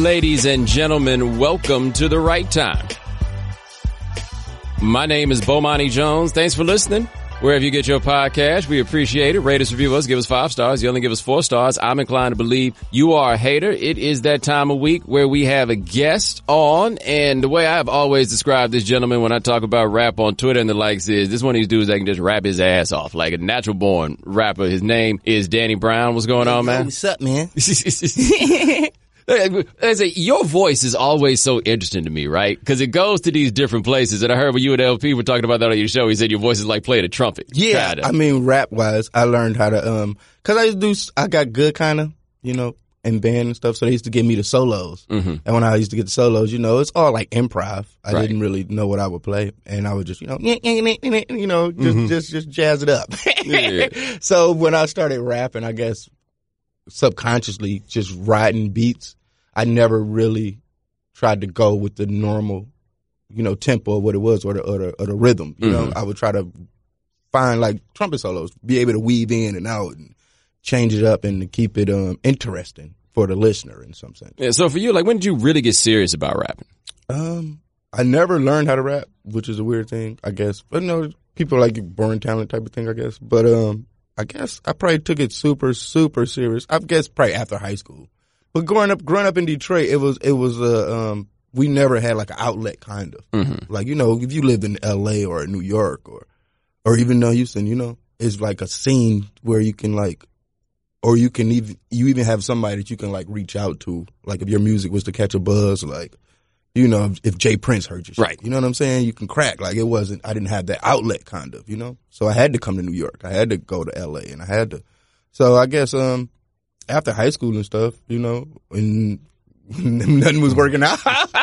Ladies and gentlemen, welcome to The Right Time. My name is Bomani Jones. Thanks for listening. Wherever you get your podcast, we appreciate it. Rate us, review us, give us 5 stars. You only give us 4 stars. I'm inclined to believe you are a hater. It is that time of week where we have a guest on. And the way I've always described this gentleman when I talk about rap on Twitter and the likes is this one of these dudes that can just rap his ass off like a natural born rapper. His name is Danny Brown. What's going on, man? What's up, man? I say, your voice is always so interesting to me, right? Because it goes to these different places. And I heard when you and LP were talking about that on your show, he said your voice is like playing a trumpet. Yeah, kinda. I mean, rap-wise, I learned how to, cause I got good kind of, in band and stuff, so they used to give me the solos. Mm-hmm. And when I used to get the solos, it's all like improv. I didn't really know what I would play, and I would just, just jazz it up. Yeah. So when I started rapping, I guess subconsciously just riding beats, I never really tried to go with the normal, tempo of what it was or the rhythm. I would try to find like trumpet solos, be able to weave in and out and change it up and to keep it interesting for the listener in some sense. Yeah. So for you, like, when did you really get serious about rapping? I never learned how to rap, which is a weird thing, I guess. But people like born talent type of thing, I guess. But I guess I probably took it super, super serious. I guess probably after high school. But growing up in Detroit, it was we never had like an outlet kind of. Mm-hmm. Like, if you lived in LA or New York or even Houston, it's like a scene where you can like, or you even have somebody that you can like reach out to. Like if your music was to catch a buzz, like, if Jay Prince heard your shit. Right. You know what I'm saying? You can crack. Like I didn't have that outlet kind of, So I had to come to New York. I had to go to LA and so I guess, after high school and stuff, and nothing was working out.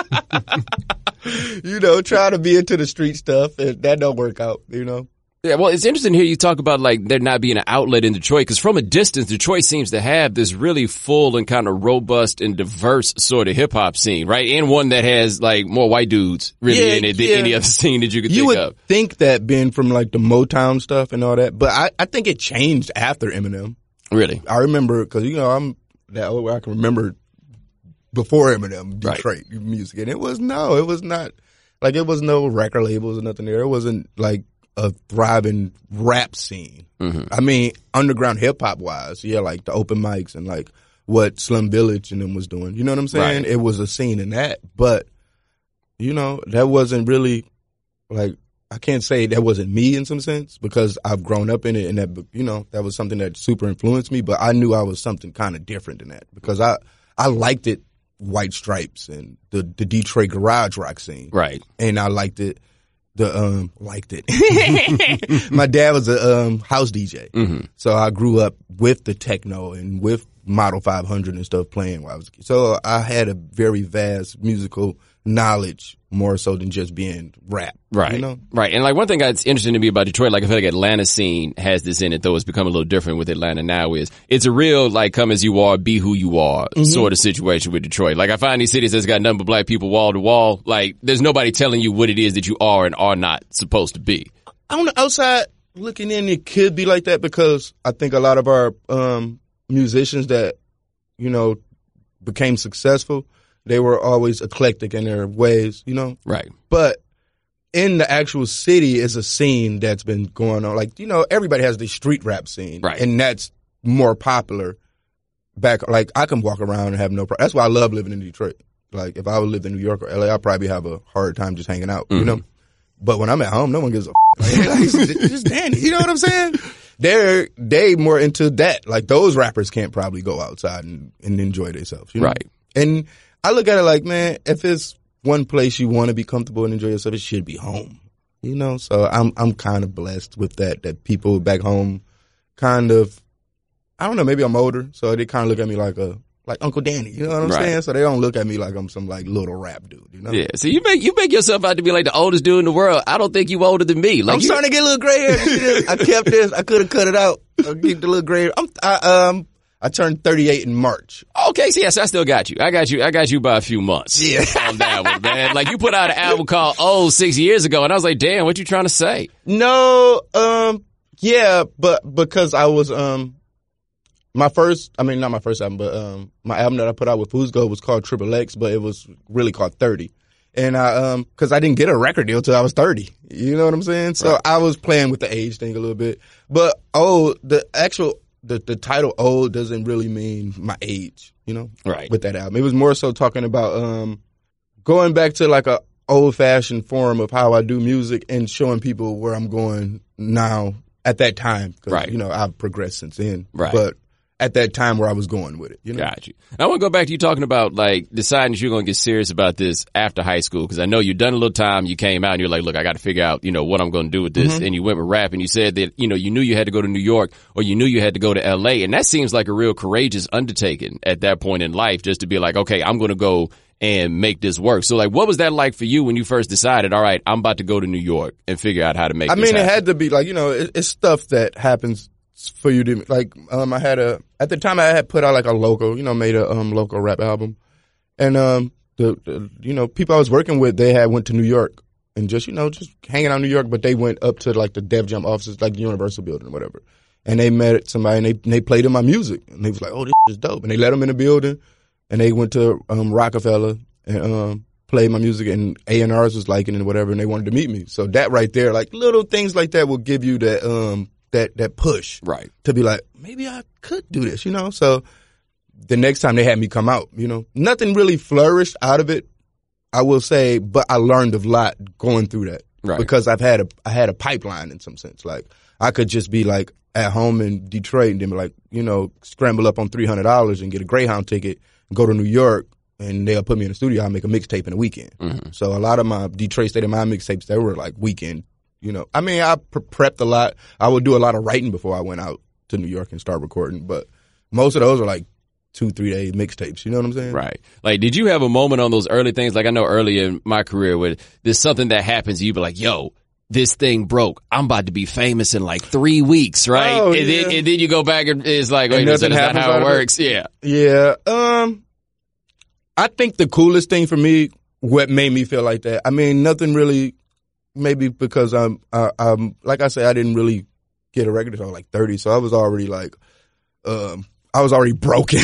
Trying to be into the street stuff, and that don't work out, Yeah, well, it's interesting to hear you talk about like there not being an outlet in Detroit, because from a distance, Detroit seems to have this really full and kind of robust and diverse sort of hip hop scene, right? And one that has like more white dudes really in it than any other scene that you could think of. You would think that being from like the Motown stuff and all that, but I think it changed after Eminem. Really? I remember, because, I'm that old where I can remember before Eminem, Detroit music. And it was not, like, it was no record labels or nothing there. It wasn't like a thriving rap scene. Mm-hmm. I mean, underground hip hop wise, like the open mics and like what Slum Village and them was doing. You know what I'm saying? Right. It was a scene in that. But, that wasn't really like, I can't say that wasn't me in some sense, because I've grown up in it, and that, that was something that super influenced me, but I knew I was something kind of different than that, because I liked it, White Stripes and the Detroit garage rock scene. Right. And I liked it. My dad was a house DJ. Mm-hmm. So I grew up with the techno and with Model 500 and stuff playing while I was a kid. So I had a very vast musical knowledge, more so than just being rap. Right. Right. And like one thing that's interesting to me about Detroit, like I feel like Atlanta scene has this in it, though it's become a little different with Atlanta now, is it's a real like come as you are, be who you are sort of situation with Detroit. Like I find these cities that's got nothing but black people wall to wall. Like there's nobody telling you what it is that you are and are not supposed to be. On the outside looking in, it could be like that, because I think a lot of our musicians that, became successful, they were always eclectic in their ways, Right. But in the actual city is a scene that's been going on. Like, everybody has the street rap scene. Right. And that's more popular back. Like, I can walk around and have no problem. That's why I love living in Detroit. Like, if I would live in New York or LA, I'd probably have a hard time just hanging out, But when I'm at home, no one gives a like, just Danny. You know what I'm saying? They more into that. Like, those rappers can't probably go outside and enjoy themselves. Right. And I look at it like, man, if it's one place you want to be comfortable and enjoy yourself, it should be home. So I'm kind of blessed with that people back home kind of, I don't know, maybe I'm older, so they kind of look at me like Uncle Danny, you know what I'm saying? So they don't look at me like I'm some like little rap dude, Yeah, so you make yourself out to be like the oldest dude in the world. I don't think you older than me. Like I'm starting to get a little gray hair. I kept this. I could have cut it out. I'll keep the little gray hair. I turned 38 in March. Okay, so yes, I still got you. I got you by a few months. Yeah. On that one, man. Like, you put out an album called Oh 6 years ago, and I was like, damn, what you trying to say? No, yeah, but because I was, not my first album, but my album that I put out with Fuzgo was called Triple X, but it was really called 30. And cause I didn't get a record deal till I was 30. You know what I'm saying? So I was playing with the age thing a little bit. But the title old doesn't really mean my age, you know? Right. With that album. It was more so talking about going back to like a old fashioned form of how I do music and showing people where I'm going now at that time. Cause, you know, I've progressed since then. Right. But at that time where I was going with it, you know? Got you. I want to go back to you talking about like deciding that you're going to get serious about this after high school, because I know you've done a little time. You came out and you're like, look, I got to figure out, you know, what I'm going to do with this. And you went with rap, and you said that, you know, you knew you had to go to New York or you knew you had to go to LA. And that seems like a real courageous undertaking at that point in life, just to be like, okay, I'm going to go and make this work. So like, what was that like for you when you first decided, all right, I'm about to go to New York and figure out how to make this happen? It had to be like, you know, it's stuff that happens for you to like. At the time I had put out like a local, you know, made a local rap album, and the you know, people I was working with, they had went to New York and just, you know, just hanging out in New York, but they went up to like the Def Jam offices, like the Universal building or whatever, and they met somebody and they played in my music, and they was like, oh, this is dope, and they let them in the building, and they went to Rockefeller and played my music, and A&Rs was liking it and whatever, and they wanted to meet me. So that right there, like little things like that will give you that that push, right, to be like, maybe I could do this, you know? So the next time they had me come out, you know, nothing really flourished out of it, I will say, but I learned a lot going through that. Right. Because I had a pipeline in some sense. Like, I could just be like at home in Detroit and then be like, you know, scramble up on $300 and get a Greyhound ticket, go to New York, and they'll put me in the studio. I'll make a mixtape in a weekend. So a lot of my Detroit State of Mind mixtapes, they were like weekend. You know, I mean, I prepped a lot. I would do a lot of writing before I went out to New York and start recording. But most of those are like 2-3 day mixtapes. You know what I'm saying? Right. Like, did you have a moment on those early things? Like, I know early in my career where there's something that happens and you be like, yo, this thing broke. I'm about to be famous in like 3 weeks, right? Oh, and then you go back and it's like, wait, that's not how it works. Yeah. Yeah. I think the coolest thing for me, what made me feel like that, I mean, nothing really. Maybe because I'm like I said, I didn't really get a record until like 30, so I was already like, I was already broken.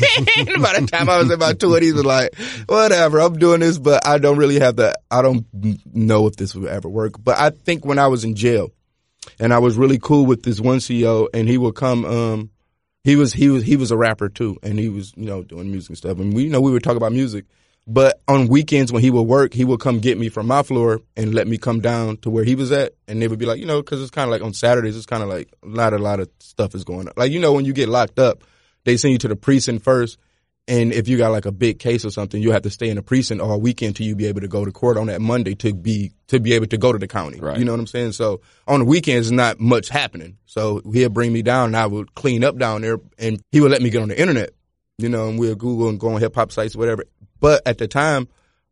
By the time I was in my 20s, was like, whatever, I'm doing this, but I don't really have I don't know if this would ever work. But I think when I was in jail, and I was really cool with this one CEO, and he would come, he was a rapper too, and he was, you know, doing music and stuff, and we would talk about music. But on weekends when he would work, he would come get me from my floor and let me come down to where he was at. And they would be like, you know, because it's kind of like on Saturdays, it's kind of like not a lot of stuff is going on. Like, you know, when you get locked up, they send you to the precinct first. And if you got like a big case or something, you have to stay in the precinct all weekend till you be able to go to court on that Monday to be able to go to the county. Right. You know what I'm saying? So on the weekends, not much happening. So he'll bring me down and I would clean up down there and he would let me get on the internet, you know, and we'll Google and go on hip hop sites, whatever. But at the time,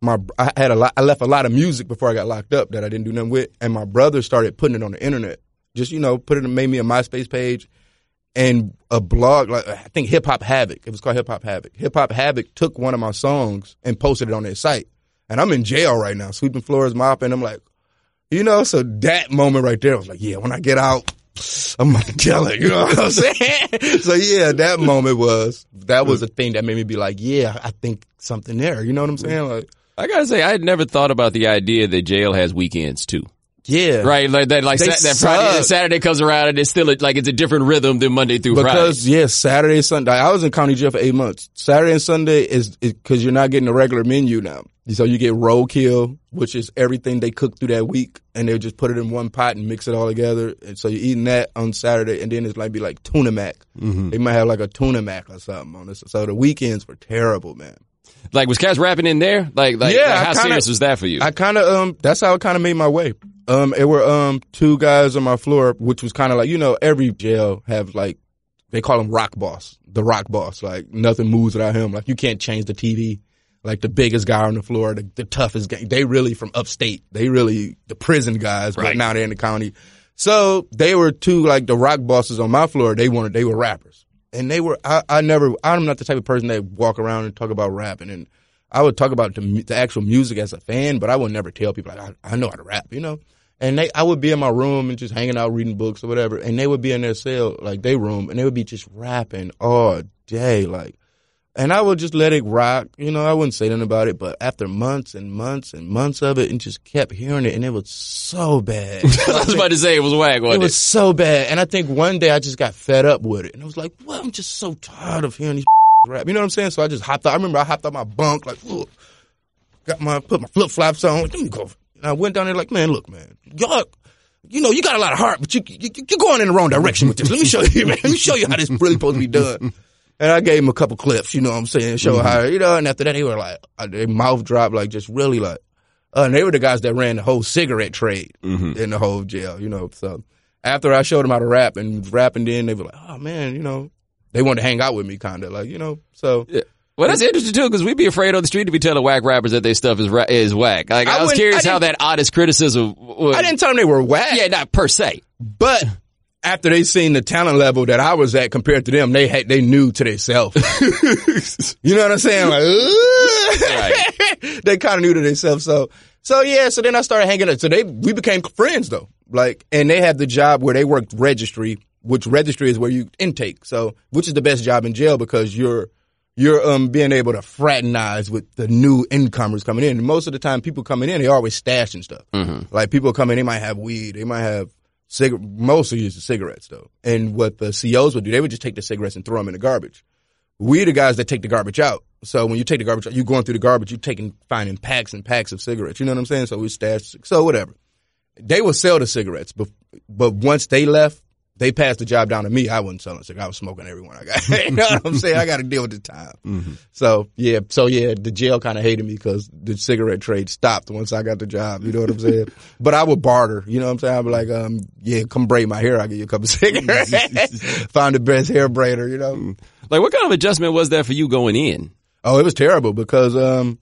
I left a lot of music before I got locked up that I didn't do nothing with, and my brother started putting it on the internet. Just, you know, made me a MySpace page and a blog, like I think Hip Hop Havoc. It was called Hip Hop Havoc. Hip Hop Havoc took one of my songs and posted it on their site. And I'm in jail right now, sweeping floors, mopping. I'm like, you know, so that moment right there, I was like, yeah, when I get out, I'm gonna kill it, you know what I'm saying? So yeah, that moment was a thing that made me be like, yeah, I think something there, you know what I'm saying? Like, I gotta say, I had never thought about the idea that jail has weekends too. Yeah. Right, like that, like that Friday, Saturday comes around and it's still like it's a different rhythm than Monday through Friday. Because, yeah, Saturday and Sunday, I was in county jail for 8 months. Saturday and Sunday is because you're not getting a regular menu now. So you get roadkill, which is everything they cook through that week, and they'll just put it in one pot and mix it all together. And so you're eating that on Saturday, and then it's like be like tuna mac. Mm-hmm. They might have like a tuna mac or something on this. So the weekends were terrible, man. Like, was Cass rapping in there? Like how serious was that for you? I kind of, that's how I kind of made my way. It were, two guys on my floor, which was kind of like, you know, every jail have like, they call him Rock Boss, the Rock Boss. Like, nothing moves without him. Like, you can't change the TV. Like, the biggest guy on the floor, the toughest guy. They really from upstate. They really, the prison guys, right. But now they're in the county. So they were two, like, the Rock Bosses on my floor. They were rappers. And they were, I'm not the type of person that walk around and talk about rapping. And I would talk about the actual music as a fan, but I would never tell people, like, I know how to rap, you know? And I would be in my room and just hanging out reading books or whatever, and they would be in their cell, like their room, and they would be just rapping all day, like. And I would just let it rock, I wouldn't say nothing about it, but after months and months and months of it, and just kept hearing it, and it was so bad. I was about to say it was whack, wasn't it? It was so bad, and I think one day I just got fed up with it, and I was like, well, I'm just so tired of hearing these rap, you know what I'm saying? So I just hopped out. I remember I hopped out my bunk, like, ugh, put my flip-flops on, let me go. And I went down there like, man, look, man, y'all, you got a lot of heart, but you're going in the wrong direction with this. Let me show you, man. Let me show you how this really supposed to be done. And I gave him a couple clips, you know what I'm saying, show how, and after that they were like, their mouth dropped, like just really like, and they were the guys that ran the whole cigarette trade in the whole jail, so after I showed them how to rap and rapping then, they were like, oh man, they wanted to hang out with me kind of like, so. Yeah. Well, that's interesting too, because we'd be afraid on the street to be telling whack rappers that their stuff is whack. Like, I was curious how that honest criticism was. I didn't tell them they were whack. Yeah, not per se. But after they seen the talent level that I was at compared to them, they knew to themselves. You know what I'm saying? Like, right. They kind of knew to themselves. So then I started hanging out. So we became friends though. Like, and they had the job where they worked registry, which registry is where you intake. So, which is the best job in jail because you're being able to fraternize with the new incomers coming in. And most of the time people coming in, they always stashing stuff. Like people come in, they might have weed, they might have mostly use the cigarettes though. And what the COs would do, they would just take the cigarettes and throw them in the garbage. We the guys that take the garbage out. So when you take the garbage out, you're going through the garbage, you're finding packs and packs of cigarettes. You know what I'm saying? So we stash, so whatever. They would sell the cigarettes, but once they left, they passed the job down to me. I wasn't selling cigarettes. I was smoking every one I got. You know what I'm saying? I got to deal with the time. So yeah, the jail kind of hated me because the cigarette trade stopped once I got the job. You know what I'm saying? But I would barter. You know what I'm saying? I'd be like, come braid my hair. I'll give you a couple of cigarettes. Found the best hair braider, Like, what kind of adjustment was that for you going in? Oh, it was terrible because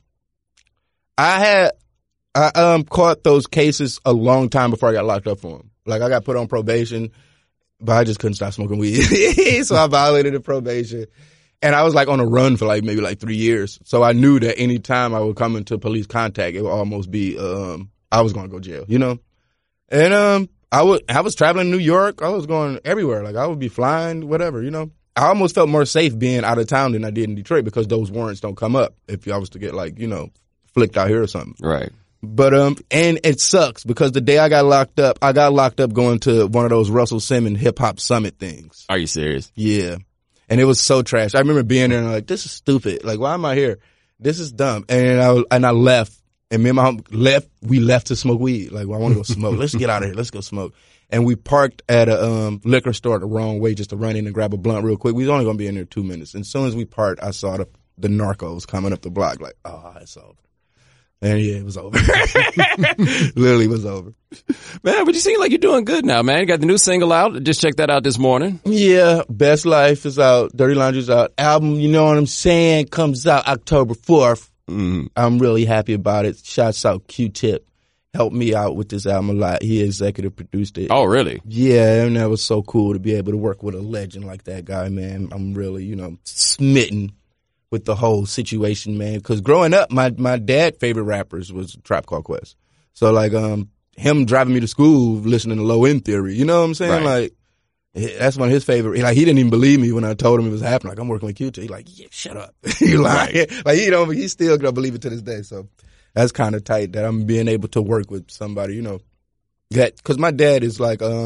I caught those cases a long time before I got locked up for them. Like, I got put on probation. But I just couldn't stop smoking weed. So I violated the probation. And I was like on a run for maybe 3 years. So I knew that any time I would come into police contact, it would almost be, I was going to go to jail, And, I was traveling to New York. I was going everywhere. Like I would be flying, whatever, I almost felt more safe being out of town than I did in Detroit because those warrants don't come up if I was to get flicked out here or something. Right. But, and it sucks because the day I got locked up going to one of those Russell Simmons hip hop summit things. Are you serious? Yeah. And it was so trash. I remember being there and this is stupid. Like, why am I here? This is dumb. And I left and me and my home left. We left to smoke weed. Like, well, I want to go smoke. Let's get out of here. Let's go smoke. And we parked at a, liquor store the wrong way just to run in and grab a blunt real quick. We was only going to be in there 2 minutes. And as soon as we parked, I saw the narcos coming up the block. Like, oh, it's over. And yeah, it was over. Literally was over. Man, but you seem like you're doing good now, man. You got the new single out. Just checked that out this morning. Yeah, Best Life is out. Dirty Laundry's out. Album, you know what I'm saying, comes out October 4th. I'm really happy about it. Shouts out Q-Tip. Helped me out with this album a lot. He executive produced it. Oh, really? Yeah, and that was so cool to be able to work with a legend like that guy, man. I'm really, smitten with the whole situation, man. Because growing up, my dad's favorite rappers was Tribe Called Quest. So, him driving me to school listening to Low End Theory, you know what I'm saying? Right. That's one of his favorite. He didn't even believe me when I told him it was happening. Like, I'm working with Q-Tip. He's like, yeah, shut up. You lying. Right. He still gonna believe it to this day. So that's kind of tight that I'm being able to work with somebody, that, cause my dad is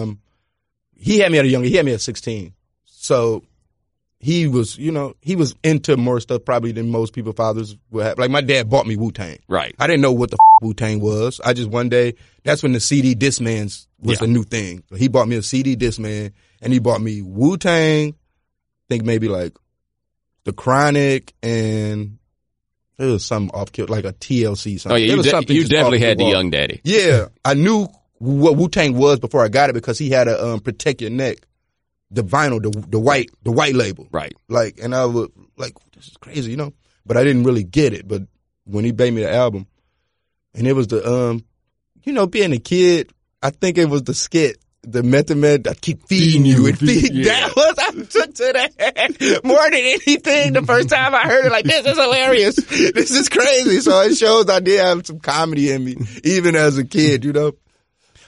he had me at 16. So, he was into more stuff probably than most people fathers would have. Like my dad bought me Wu-Tang. Right. I didn't know what the Wu-Tang was. I just one day, that's when the CD Discmans was a new thing. So he bought me a CD Discman and he bought me Wu-Tang, I think maybe The Chronic and there was some off-kill, like a TLC something. Oh yeah, you definitely had the young daddy. Yeah. I knew what Wu-Tang was before I got it because he had a Protect Your Neck. The vinyl, the white label. Right. And I was this is crazy, but I didn't really get it. But when he bade me the album and it was the, being a kid, I think it was the skit, the Method Man, I keep feeding you and feed. Yeah. That was, I took to that more than anything the first time I heard it. This is hilarious. This is crazy. So it shows I did have some comedy in me, even as a kid,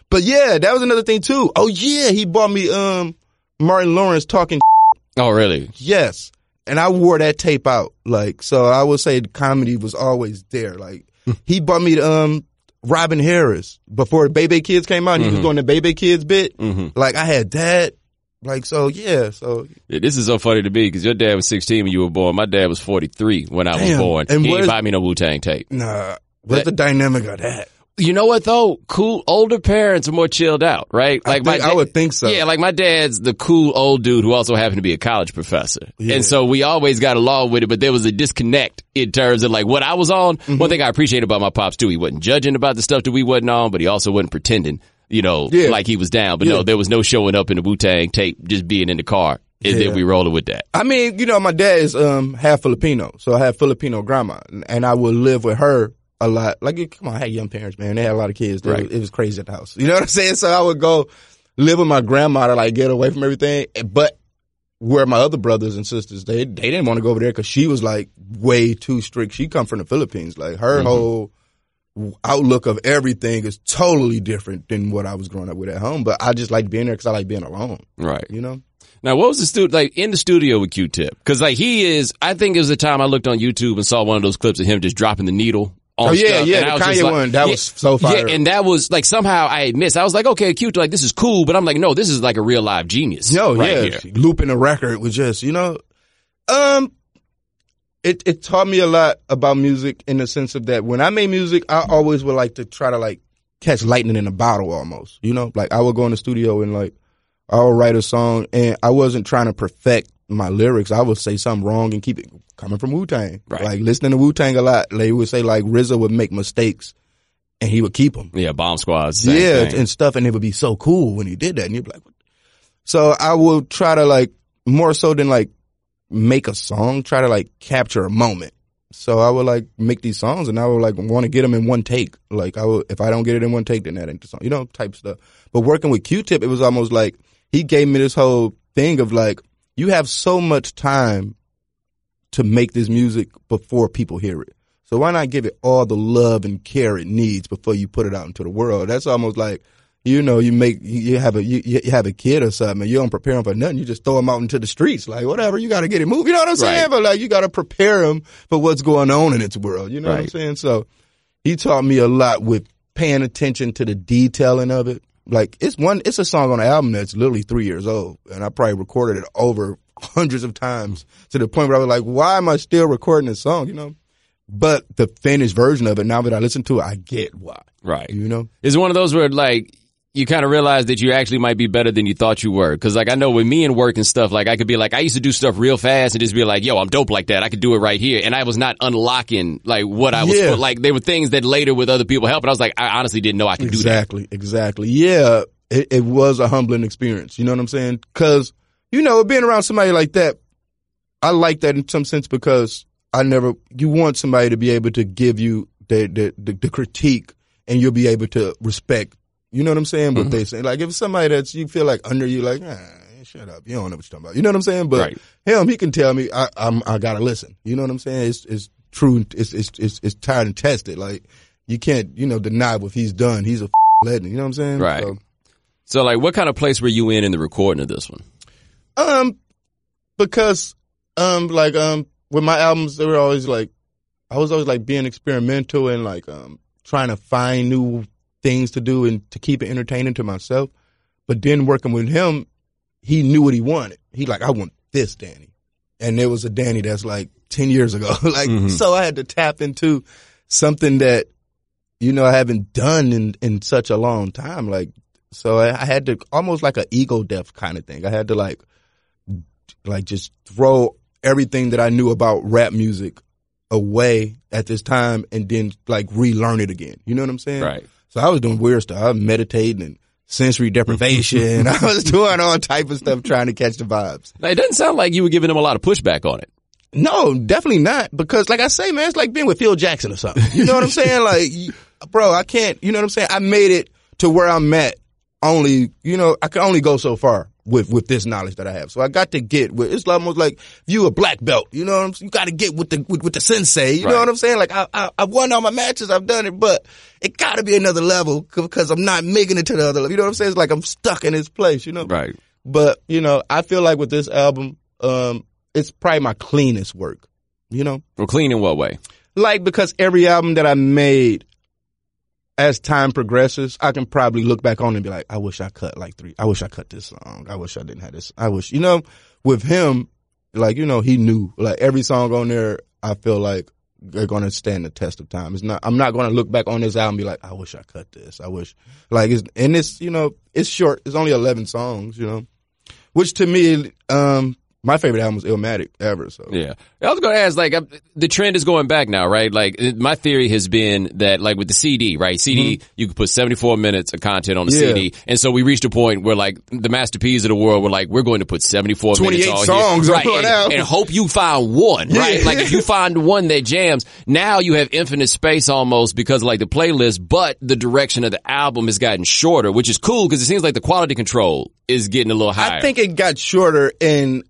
But yeah, that was another thing too. Oh yeah, he bought me Martin Lawrence talking. Oh really? Yes. And I wore that tape out. Like, so I would say the comedy was always there. Like, he bought me Robin Harris before Baby Kids came out. And he was doing the Baby Kids bit. Like, I had that. Like, so yeah, so. Yeah, this is so funny to me because your dad was 16 when you were born. My dad was 43 when I was born. And he didn't buy me no Wu-Tang tape. Nah. What's the dynamic of that? You know what though? Cool older parents are more chilled out, right? Like I would think so. Yeah, like my dad's the cool old dude who also happened to be a college professor. Yeah. And so we always got along with it, but there was a disconnect in terms of like what I was on. One thing I appreciate about my pops too, he wasn't judging about the stuff that we wasn't on, but he also wasn't pretending, like he was down. But no, there was no showing up in the Wu-Tang tape, just being in the car. And then we rolling with that. I mean, my dad is half Filipino, so I have Filipino grandma, and I would live with her a lot. Like, come on, I had young parents, man. They had a lot of kids. Right. It was crazy at the house. You know what I'm saying? So I would go live with my grandma to like get away from everything. But where my other brothers and sisters, they didn't want to go over there because she was like way too strict. She come from the Philippines. Like her whole outlook of everything is totally different than what I was growing up with at home. But I just like being there because I like being alone. Right. Now, what was in the studio with Q-Tip? Because like I think it was the time I looked on YouTube and saw one of those clips of him just dropping the needle. Oh yeah, the Kanye one. That was so fire. Yeah, and that was like somehow I had missed. I was like, okay, cute, like this is cool, but I'm like, no, this is like a real live genius. Here. Looping a record was just, it taught me a lot about music in the sense of that when I made music, I always would like to try to like catch lightning in a bottle almost. Like I would go in the studio and like I would write a song and I wasn't trying to perfect my lyrics. I would say something wrong and keep it coming from Wu-Tang. Right. Like listening to Wu-Tang a lot, they would say like RZA would make mistakes and he would keep them. Yeah, Bomb Squad. And stuff, and it would be so cool when he did that. And you'd be like, what? So I would try to like, more so than like make a song, try to like capture a moment. So I would like make these songs and I would like want to get them in one take. Like if I don't get it in one take, then that ain't the song, type stuff. But working with Q-Tip, it was almost like he gave me this whole thing of like, you have so much time to make this music before people hear it. So why not give it all the love and care it needs before you put it out into the world? That's almost like, you have a kid or something and you don't prepare them for nothing. You just throw them out into the streets. Like, whatever, you got to get it moved. You know what I'm saying? Right. But like, you got to prepare them for what's going on in its world. You know what I'm saying? So he taught me a lot with paying attention to the detailing of it. Like, it's a song on the album that's literally 3 years old. And I probably recorded it over hundreds of times to the point where I was like, why am I still recording this song, But the finished version of it, now that I listen to it, I get why. Right. It's one of those where like, you kind of realize that you actually might be better than you thought you were. Cause like I know with me and work and stuff, like I could be like, I used to do stuff real fast and just be like, yo, I'm dope like that. I could do it right here. And I was not unlocking like what I was, like there were things that later with other people helping. I was like, I honestly didn't know I could do that. Exactly. Yeah. It was a humbling experience. You know what I'm saying? Cause, being around somebody like that, I like that in some sense because you want somebody to be able to give you the critique and you'll be able to respect. You know what I'm saying? What they say. Like if somebody that's you feel like under you, like, shut up. You don't know what you're talking about. You know what I'm saying? But him, he can tell me I gotta listen. You know what I'm saying? It's true. It's tried and tested. Like you can't, deny what he's done. He's a legend. You know what I'm saying? Right. So like what kind of place were you in the recording of this one? Because with my albums, they were always like, I was always like being experimental and like trying to find new things to do and to keep it entertaining to myself. But then working with him, he knew what he wanted. He like, I want this Danny. And there was a Danny that's like 10 years ago. So I had to tap into something that, I haven't done in such a long time. Like, so I had to almost like an ego death kind of thing. I had to like just throw everything that I knew about rap music away at this time and then like relearn it again. You know what I'm saying? Right. So I was doing weird stuff. I was meditating and sensory deprivation. I was doing all type of stuff trying to catch the vibes. Now, it doesn't sound like you were giving them a lot of pushback on it. No, definitely not. Because like I say, man, it's like being with Phil Jackson or something. You know what I'm saying? Like, bro, I can't, you know what I'm saying? I made it to where I'm at only, I can only go so far with this knowledge that I have. So I got to get with, it's almost like if you a black belt, you know what I'm saying? You got to get with the sensei, you know what I'm saying? Like I've won all my matches, I've done it, but it got to be another level because I'm not making it to the other level. You know what I'm saying? It's like I'm stuck in this place, you know? Right. But, you know, I feel like with this album, it's probably my cleanest work, you know? Well, clean in what way? Like, because every album that I made, as time progresses, I can probably look back on it and be like, I wish I cut this song. I wish I didn't have this. You know, with him, like, you know, he knew, like, every song on there, I feel like they're going to stand the test of time. I'm not going to look back on this album and be like, I wish I cut this. I wish, like, it's, you know, it's short. It's only 11 songs, you know, which to me, my favorite album was Illmatic ever. So yeah, I was going to ask, like, the trend is going back now, right? Like, my theory has been that, like, with the CD, right? CD, you could put 74 minutes of content on the CD, and so we reached a point where, like, the Master P's of the world were like, we're going to put 74 minutes on songs here, right? And hope you find one, right? Like, if you find one that jams, now you have infinite space almost because of, like, the playlist, but the direction of the album has gotten shorter, which is cool because it seems like the quality control is getting a little higher. I think it got shorter in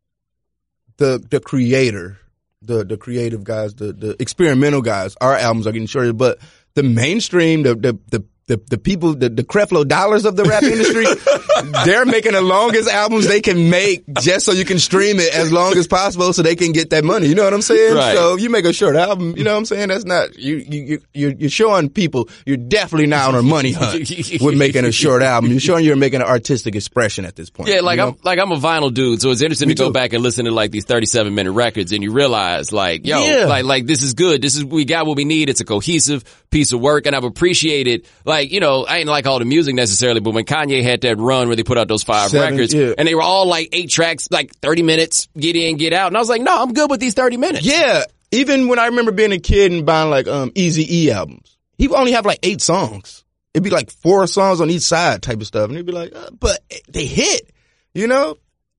the creator, the creative guys, the experimental guys, our albums are getting shorter, but the mainstream, the people, the Creflo Dollars of the rap industry, they're making the longest albums they can make just so you can stream it as long as possible so they can get that money. You know what I'm saying? Right. So if you make a short album, you know what I'm saying? That's not, you're showing people you're definitely not on a money hunt with making a short album. You're showing you're making an artistic expression at this point. Yeah, like, you know? I'm a vinyl dude, so it's interesting to go back and listen to, like, these 37-minute records and you realize, like, like this is good. We got what we need. It's a cohesive piece of work, and I've appreciated, like, you know, I ain't like all the music necessarily, but when Kanye had that run where they put out those 5 records, and they were all like 8 tracks, like 30 minutes, get in, get out, and I was like, no, I'm good with these 30 minutes. Yeah, even when I remember being a kid and buying like Eazy-E albums, he would only have like 8 songs. It'd be like 4 songs on each side type of stuff, and he'd be like, but they hit, you know?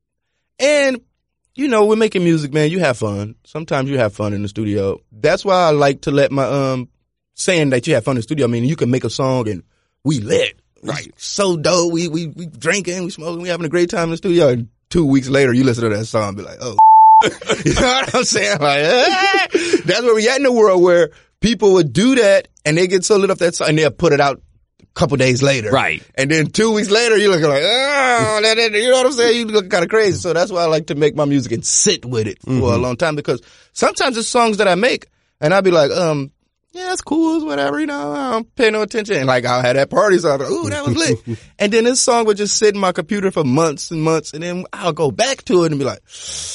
And, you know, we're making music, man, you have fun. Sometimes you have fun in the studio. That's why I like to let my, saying that you have fun in the studio, I mean, you can make a song and we lit. Right. So dope. We drinking, we smoking, we having a great time in the studio. And 2 weeks later, you listen to that song and be like, oh, you know what I'm saying? Like, that's where we at in the world where people would do that and they get so lit up that song and they'll put it out a couple days later. Right. And then 2 weeks later, you're looking like, oh, you know what I'm saying? You look kind of crazy. So that's why I like to make my music and sit with it for a long time, because sometimes it's songs that I make and I'll be like, yeah, it's cool, it's whatever, you know, I don't pay no attention. And like, I'll have that party, so I'll be like, ooh, that was lit. And then this song would just sit in my computer for months and months, and then I'll go back to it and be like,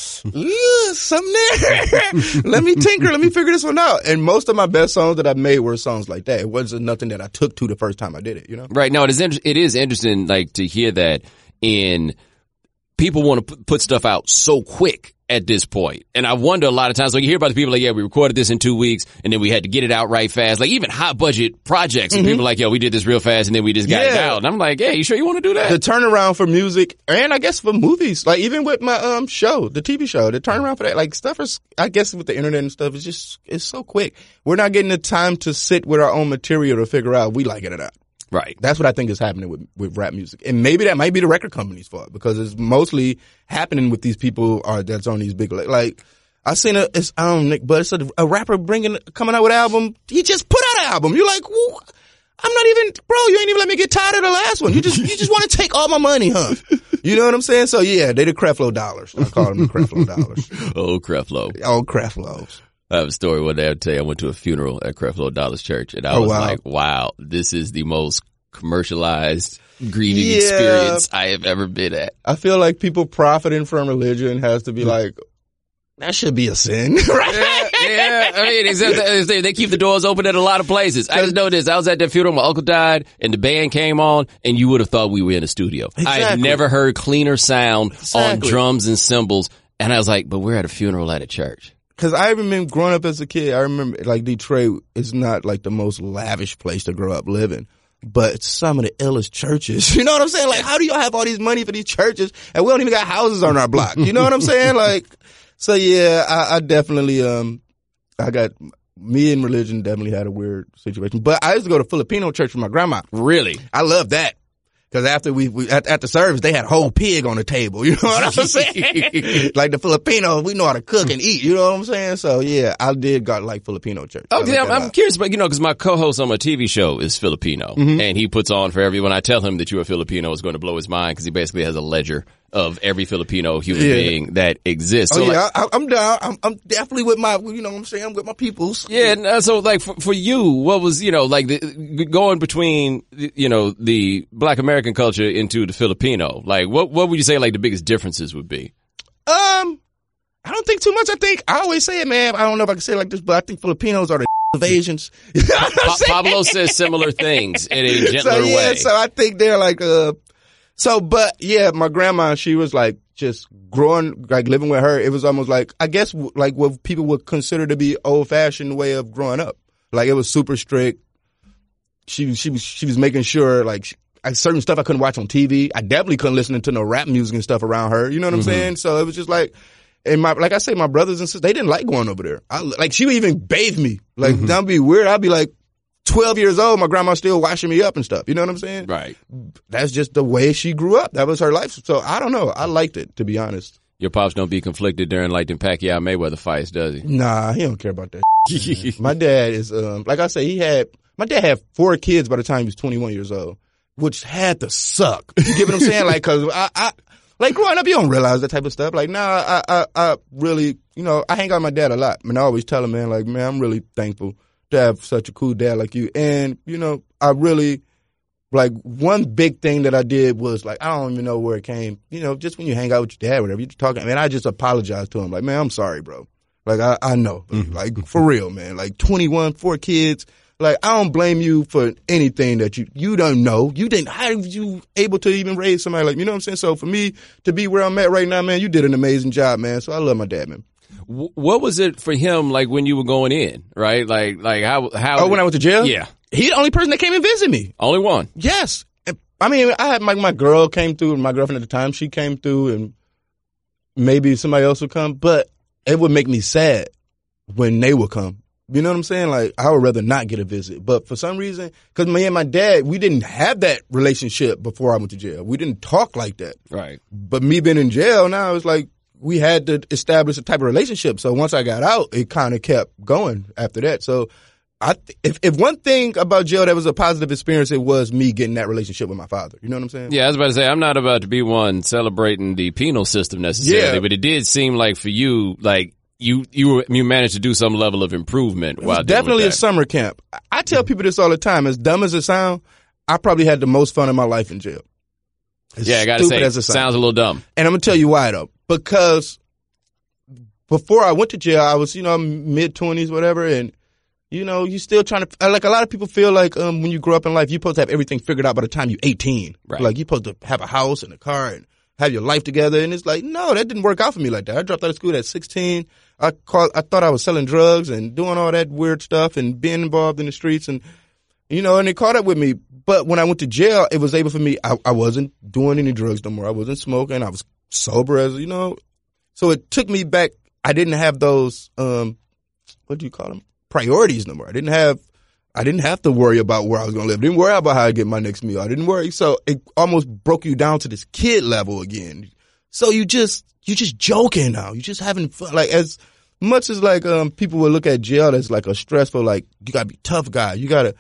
ooh, something there. Let me tinker, let me figure this one out. And most of my best songs that I made were songs like that. It wasn't nothing that I took to the first time I did it, you know? Right. No, it is interesting, like, to hear that in people want to put stuff out so quick at this point. And I wonder a lot of times, like, you hear about the people like, yeah, we recorded this in 2 weeks and then we had to get it out right fast. Like, even high budget projects, and people are like, yo, we did this real fast and then we just got it out. And I'm like, yeah, you sure you want to do that? The turnaround for music, and I guess for movies, like even with my show, the TV show, the turnaround for that, like, stuff is, I guess with the internet and stuff, it's so quick. We're not getting the time to sit with our own material to figure out if we like it or not. Right. That's what I think is happening with rap music. And maybe that might be the record company's fault, because it's mostly happening with these people that's on these big, like, I seen it's Nick, but it's a rapper coming out with an album. He just put out an album. You're like, well, I'm not even, bro, you ain't even let me get tired of the last one. You just want to take all my money, huh? You know what I'm saying? So yeah, they the Creflo Dollars. I call them the Creflo Dollars. Old Creflo. Old Creflos. I have a story one day I'll tell you. I went to a funeral at Creflo Dollar's church, and I was like, wow, this is the most commercialized grieving experience I have ever been at. I feel like people profiting from religion has to be like, that should be a sin, right? Yeah. I mean, except they keep the doors open at a lot of places. I just know this. I was at that funeral, my uncle died, and the band came on, and you would have thought we were in a studio. Exactly. I had never heard cleaner sound on drums and cymbals, and I was like, but we're at a funeral at a church. Cause I remember growing up as a kid, I remember like Detroit is not like the most lavish place to grow up living, but it's some of the illest churches. You know what I'm saying? Like, how do y'all have all these money for these churches and we don't even got houses on our block? You know what I'm saying? Like, so yeah, I definitely, me and religion definitely had a weird situation, but I used to go to Filipino church with my grandma. Really? I love that. Cause after at the service, they had whole pig on the table. You know what I'm saying? Like the Filipinos, we know how to cook and eat. You know what I'm saying? So yeah, I did got like Filipino church. Okay, I'm curious, but cause my co-host on my TV show is Filipino, and he puts on for everyone. I tell him that you're a Filipino, it's going to blow his mind because he basically has a ledger of every Filipino human being that exists. So I'm down. I'm definitely with my, you know what I'm saying? I'm with my peoples. Yeah. So like for you, what was, like going between, the Black American culture into the Filipino, like what would you say like the biggest differences would be? I don't think too much. I always say it, man. I don't know if I can say it like this, but I think Filipinos are the of Asians. You know Pablo says similar things in a gentler way. So I think they're like, but yeah, my grandma, she was like just growing, like living with her. It was almost like, I guess, like what people would consider to be old fashioned way of growing up. Like it was super strict. She was making sure like certain stuff I couldn't watch on TV. I definitely couldn't listen to no rap music and stuff around her. You know what I'm saying? So it was just like, and like I say, my brothers and sisters, they didn't like going over there. Like she would even bathe me. Like that'd be weird. I'd be like 12 years old. My grandma's still washing me up and stuff. You know what I'm saying? Right. That's just the way she grew up. That was her life. So I don't know. I liked it, to be honest. Your pops don't be conflicted during like the Pacquiao Mayweather fights, does he? Nah, he don't care about that. My dad is, like I say, my dad had 4 kids by the time he was 21 years old, which had to suck. You get what I'm saying? Like, cause like growing up, you don't realize that type of stuff. Like, I really, I hang out with my dad a lot. I mean, I always tell him, man, like, man, I'm really thankful to have such a cool dad like you. And, I really, like, one big thing that I did was, like, I don't even know where it came. Just when you hang out with your dad, whatever, you're talking, I mean, I just apologized to him. Like, man, I'm sorry, bro. Like, I know. Like, for real, man. Like, 21, 4 kids. Like, I don't blame you for anything that you don't know. How are you able to even raise somebody like, you know what I'm saying? So for me to be where I'm at right now, man, you did an amazing job, man. So I love my dad, man. What was it for him like when you were going in, right? Like how? Oh, when I went to jail? Yeah. He's the only person that came and visited me. Only one? Yes. I mean, I had my girl came through, my girlfriend at the time, she came through, and maybe somebody else would come, but it would make me sad when they would come. You know what I'm saying? Like, I would rather not get a visit. But for some reason, because me and my dad, we didn't have that relationship before I went to jail. We didn't talk like that. Right. But me being in jail now, it's like we had to establish a type of relationship. So once I got out, it kind of kept going after that. So if one thing about jail that was a positive experience, it was me getting that relationship with my father. You know what I'm saying? Yeah, I was about to say, I'm not about to be one celebrating the penal system necessarily, but it did seem like for you, like, you managed to do some level of improvement while doing definitely that. A summer camp. I tell people this all the time. As dumb as it sounds, I probably had the most fun in my life in jail. I gotta say, it sounds a little dumb. And I'm gonna tell you why though. Because before I went to jail, I was, mid-20s, whatever, and you still trying to, like a lot of people feel like when you grow up in life, you're supposed to have everything figured out by the time you're 18. Right. Like you're supposed to have a house and a car and have your life together. And it's like, no, that didn't work out for me like that. I dropped out of school at 16. I thought I was selling drugs and doing all that weird stuff and being involved in the streets and it caught up with me. But when I went to jail, it was able for me, I wasn't doing any drugs no more. I wasn't smoking. I was sober as, So it took me back. I didn't have those, what do you call them? Priorities no more. I didn't have to worry about where I was going to live. I didn't worry about how I get my next meal. I didn't worry. So it almost broke you down to this kid level again. So you're just joking now. You're just having fun. Like as much as like, people would look at jail as like a stressful, like you gotta be tough guy.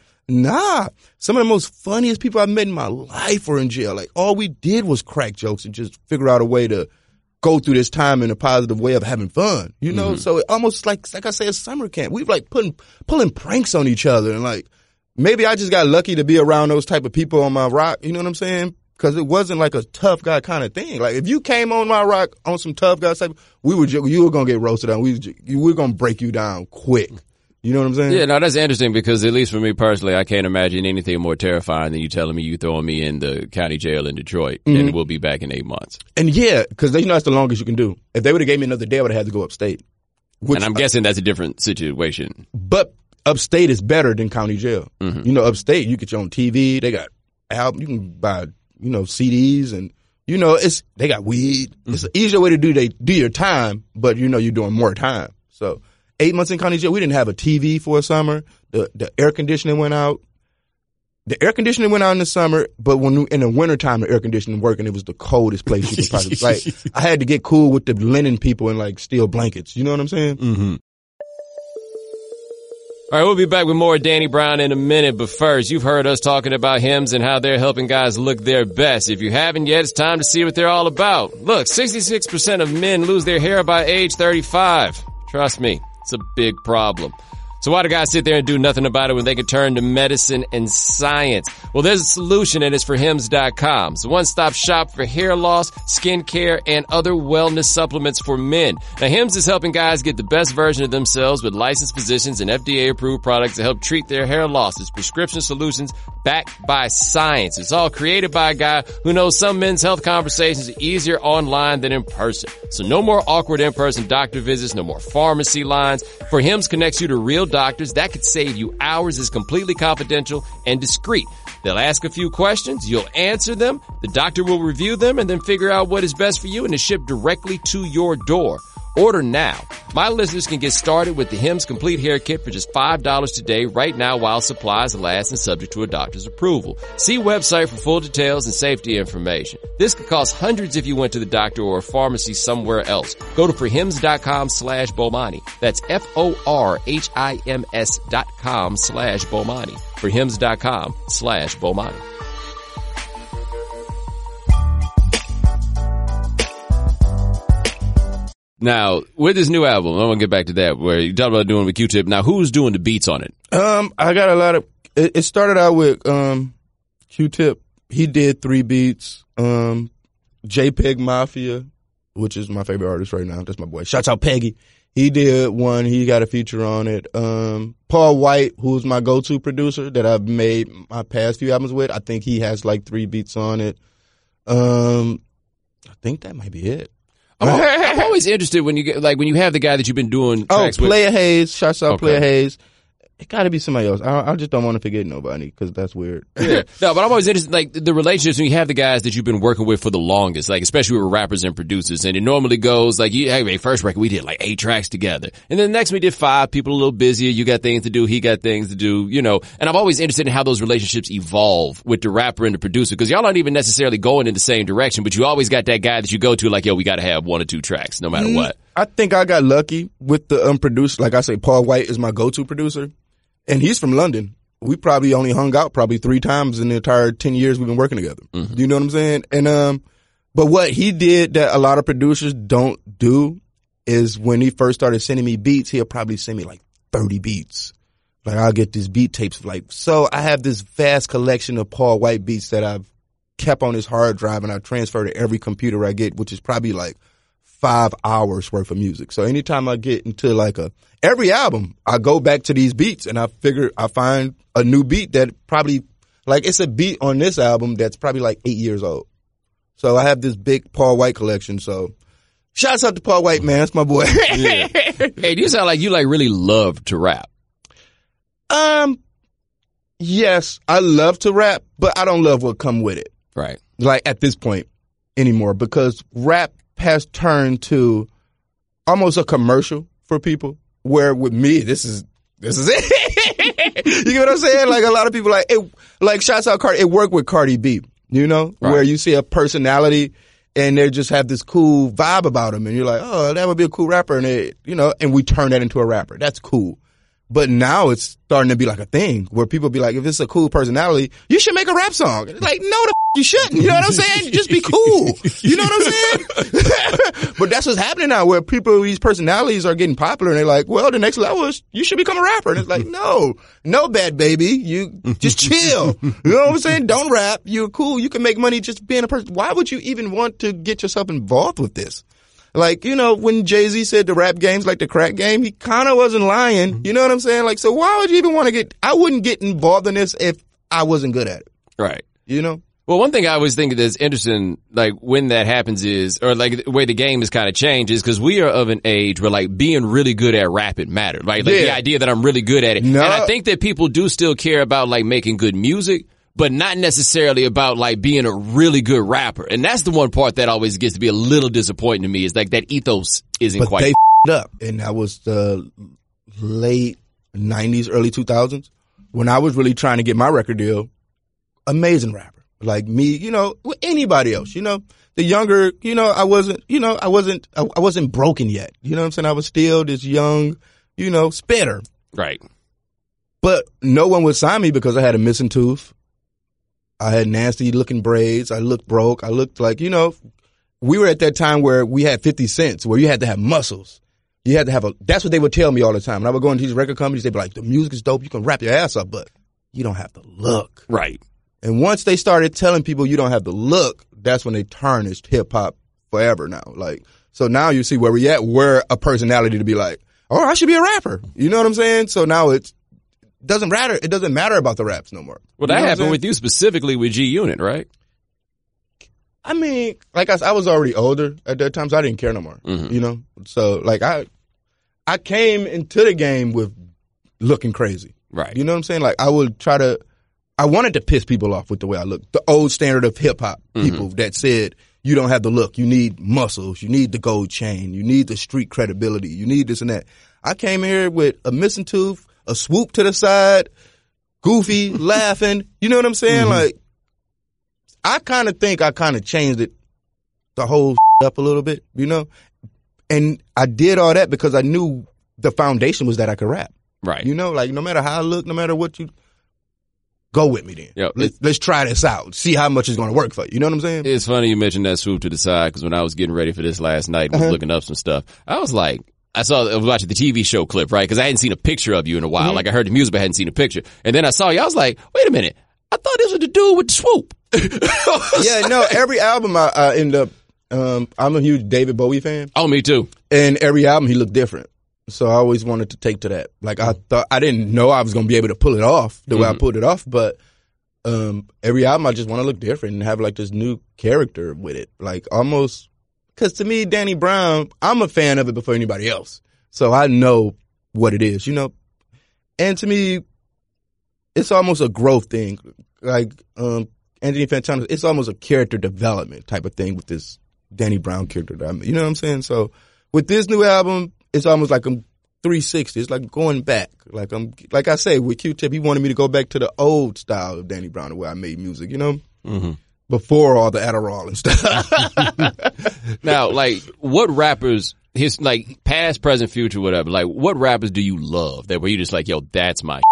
Some of the most funniest people I've met in my life were in jail. Like all we did was crack jokes and just figure out a way to go through this time in a positive way of having fun, So it almost like I say, a summer camp. We've like pulling pranks on each other, and like maybe I just got lucky to be around those type of people on my rock. You know what I'm saying? Because it wasn't like a tough guy kind of thing. Like if you came on my rock on some tough guy type, you were gonna get roasted down. We were gonna break you down quick. You know what I'm saying? Yeah, no, that's interesting because at least for me personally, I can't imagine anything more terrifying than you telling me you throwing me in the county jail in Detroit and we'll be back in 8 months. And yeah, because that's the longest you can do. If they would have gave me another day, I would have had to go upstate. And I'm guessing that's a different situation. But upstate is better than county jail. Mm-hmm. Upstate, you get your own TV. They got albums. You can buy, CDs and, they got weed. Mm-hmm. It's an easier way to do your time, but you're doing more time. So 8 months in county jail, we didn't have a TV for a summer. The air conditioning went out. the air conditioning went out in the summer, but in the wintertime, the air conditioning working, it was the coldest place you could possibly. Like, I had to get cool with the linen people and like steel blankets. You know what I'm saying? Mm-hmm. All right, we'll be back with more Danny Brown in a minute, but first, you've heard us talking about Hims and how they're helping guys look their best. If you haven't yet, it's time to see what they're all about. Look, 66% of men lose their hair by age 35. Trust me, it's a big problem. So why do guys sit there and do nothing about it when they can turn to medicine and science? Well, there's a solution, and it's for Hims.com. It's a one-stop shop for hair loss, skin care, and other wellness supplements for men. Now, Hims is helping guys get the best version of themselves with licensed physicians and FDA-approved products to help treat their hair loss. It's prescription solutions backed by science. It's all created by a guy who knows some men's health conversations are easier online than in person. So no more awkward in-person doctor visits, no more pharmacy lines. For Hims connects you to real doctors. That could save you hours. Is completely confidential and discreet. They'll ask a few questions. You'll answer them. The doctor will review them and then figure out what is best for you and is shipped directly to your door. Order now. My listeners can get started with the Hims Complete Hair Kit for just $5 today, right now while supplies last and subject to a doctor's approval. See website for full details and safety information. This could cost hundreds if you went to the doctor or a pharmacy somewhere else. Go to forhims.com/Bomani. That's FORHIMS.com/Bomani. Forhims.com/Bomani. Now, with this new album, I want to get back to that, where you talked about doing with Q-Tip. Now, who's doing the beats on it? I got a lot of, it started out with, Q-Tip. He did 3 beats. JPEG Mafia, which is my favorite artist right now. That's my boy. Shouts out Peggy. He did one. He got a feature on it. Paul White, who's my go-to producer that I've made my past few albums with. I think he has like 3 beats on it. I think that might be it. I'm always interested when you get, like, when you have the guy that you've been doing tracks with. Player Hayes. Shouts out Player Hayes. It got to be somebody else. I just don't want to forget nobody because that's weird. Yeah. No, but I'm always interested, like, the relationships when you have the guys that you've been working with for the longest, like, especially with rappers and producers. And it normally goes, like, hey, first record, we did like 8 tracks together. And then the next we did 5, people a little busier. You got things to do. He got things to do, you know. And I'm always interested in how those relationships evolve with the rapper and the producer because y'all aren't even necessarily going in the same direction, but you always got that guy that you go to, like, yo, we got to have 1 or 2 tracks no matter what. I think I got lucky with the producer. Like I say, Paul White is my go-to producer. And he's from London. We probably only hung out 3 times in the entire 10 years we've been working together. Mm-hmm. You know what I'm saying? And, but what he did that a lot of producers don't do is when he first started sending me beats, he'll probably send me like 30 beats. Like I'll get these beat tapes so I have this vast collection of Paul White beats that I've kept on his hard drive and I transfer to every computer I get, which is probably like 5 hours worth of music. So anytime I get into like every album, I go back to these beats and I find a new beat that probably, like it's a beat on this album that's probably like 8 years old. So I have this big Paul White collection. So shouts out to Paul White, man. That's my boy. Yeah. Hey, do you sound like you like really love to rap? Yes, I love to rap, but I don't love what come with it. Right. Like at this point anymore because rap has turned to almost a commercial for people where with me, this is it. You get what I'm saying? Like a lot of people like shouts out Cardi, it worked with Cardi B, you know, right. Where you see a personality and they just have this cool vibe about them and you're like, oh, that would be a cool rapper. And they, you know, and we turn that into a rapper. That's cool. But now it's starting to be like a thing where people be like, if it's a cool personality, you should make a rap song. It's like, no, you shouldn't. You know what I'm saying? Just be cool. You know what I'm saying? But that's what's happening now where these personalities are getting popular and they're like, well, the next level is you should become a rapper. And it's like, no, bad baby. You just chill. You know what I'm saying? Don't rap. You're cool. You can make money just being a person. Why would you even want to get yourself involved with this? Like, you know, when Jay-Z said the rap game's like the crack game, he kind of wasn't lying. You know what I'm saying? Like, so why would you even want to I wouldn't get involved in this if I wasn't good at it. Right. You know? Well, one thing I always think that's interesting, like when that happens is, or like the way the game has kind of changed is because we are of an age where like being really good at rapping mattered. Like the idea that I'm really good at it. No. And I think that people do still care about like making good music, but not necessarily about like being a really good rapper. And that's the one part that always gets to be a little disappointing to me is like that ethos isn't quite. They up. And that was the late 90s, early 2000s when I was really trying to get my record deal. amazing rapper. Like me, you know, with anybody else, you know. The younger, you know, I wasn't broken yet. You know what I'm saying? I was still this young, you know, spitter. Right. But no one would sign me because I had a missing tooth. I had nasty looking braids. I looked broke. I looked like, you know, we were at that time where we had 50 cents, where you had to have muscles. You had to have that's what they would tell me all the time. And I would go into these record companies, they'd be like, the music is dope. You can rap your ass up, but you don't have the look. Right. And once they started telling people you don't have the look, that's when they tarnished hip hop forever now. Like, so now you see where we at. We're a personality to be like, oh, I should be a rapper. You know what I'm saying? So now it doesn't matter. It doesn't matter about the raps no more. Well, that happened with you specifically with G Unit, right? I mean, like I was already older at that time, so I didn't care no more. Mm-hmm. You know? So like I came into the game with looking crazy. Right. You know what I'm saying? Like I wanted to piss people off with the way I look. The old standard of hip hop people that said, you don't have the look. You need muscles. You need the gold chain. You need the street credibility. You need this and that. I came here with a missing tooth, a swoop to the side, goofy, laughing. You know what I'm saying? Like, I kind of think I kind of changed it, the whole up a little bit, you know? And I did all that because I knew the foundation was that I could rap. Right. You know, like no matter how I look, no matter what you... Go with me then. Yep. Let's try this out. See how much it's going to work for you. You know what I'm saying? It's funny you mentioned that swoop to the side because when I was getting ready for this last night and was looking up some stuff, I was like, I was watching the TV show clip, right? Because I hadn't seen a picture of you in a while. Like I heard the music, but I hadn't seen a picture. And then I saw you. I was like, wait a minute. I thought this was the dude with the swoop. Yeah, no. Every album I end up, I'm a huge David Bowie fan. Oh, me too. And every album he looked different. So I always wanted to take to that. Like I didn't know I was going to be able to pull it off the way I pulled it off, but every album I just want to look different and have like this new character with it. Like almost, cause to me, Danny Brown, I'm a fan of it before anybody else. So I know what it is, you know? And to me, it's almost a growth thing. Like, Anthony Fantano, it's almost a character development type of thing with this Danny Brown character. You know what I'm saying? So with this new album, it's almost like I'm 360. It's like going back. Like I say, with Q-Tip, he wanted me to go back to the old style of Danny Brown, the way I made music, you know? Before all the Adderall and stuff. Now, like, what rappers, like, past, present, future, whatever, like, what rappers do you love that where you just like, yo, that's my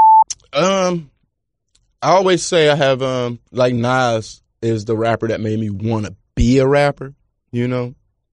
I always say I have, like, Nas is the rapper that made me want to be a rapper, you know?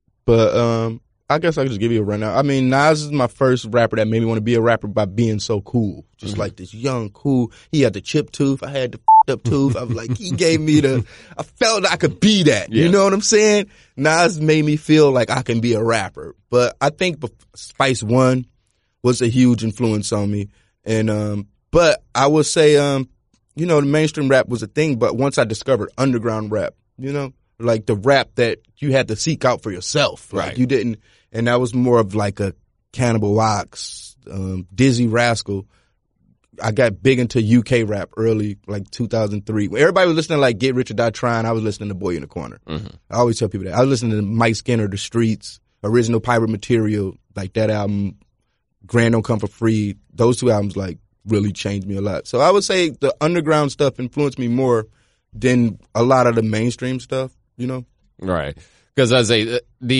But, I guess I could just give you a rundown. I mean, Nas is my first rapper that made me want to be a rapper by being so cool. Just like this young, cool. He had the chipped tooth. I had the up tooth. I was like, he gave me I felt I could be that. Yeah. You know what I'm saying? Nas made me feel like I can be a rapper. But I think Spice One was a huge influence on me. And, but I would say, you know, the mainstream rap was a thing, but once I discovered underground rap, you know, like the rap that you had to seek out for yourself. Like right. You didn't, and that was more of like a Cannibal Ox, Dizzy Rascal. I got big into UK rap early, like 2003. When everybody was listening to like Get Rich or Die Trying, I was listening to Boy in the Corner. I always tell people that. I was listening to Mike Skinner, The Streets, Original Pirate Material, like that album, Grand Don't Come for Free. Those two albums like really changed me a lot. So I would say the underground stuff influenced me more than a lot of the mainstream stuff, you know? Right. Because I say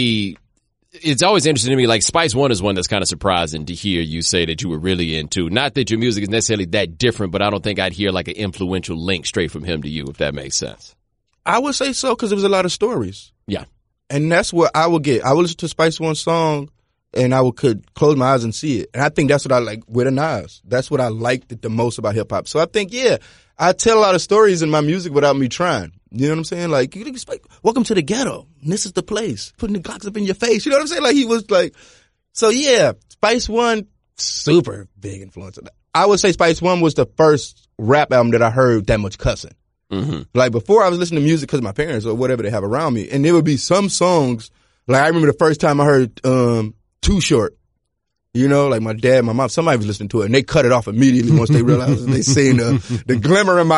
it's always interesting to me, like Spice One is one that's kind of surprising to hear you say that you were really into. Not that your music is necessarily that different, but I don't think I'd hear like an influential link straight from him to you, if that makes sense. I would say so because there was a lot of stories. Yeah. And that's what I would get. I would listen to Spice One song and I could close my eyes and see it. And I think that's what I like with a Nas. That's what I liked the most about hip hop. So I think, yeah, I tell a lot of stories in my music without me trying. You know what I'm saying? Like, welcome to the ghetto. This is the place. Putting the Glocks up in your face. You know what I'm saying? Like, he was like, so yeah, Spice One, super big influence. I would say Spice One was the first rap album that I heard that much cussing. Like, before I was listening to music because of my parents or whatever they have around me. And there would be some songs, like, I remember the first time I heard, Too Short. You know, like my dad, my mom, somebody was listening to it and they cut it off immediately once they realized they seen the glimmer in my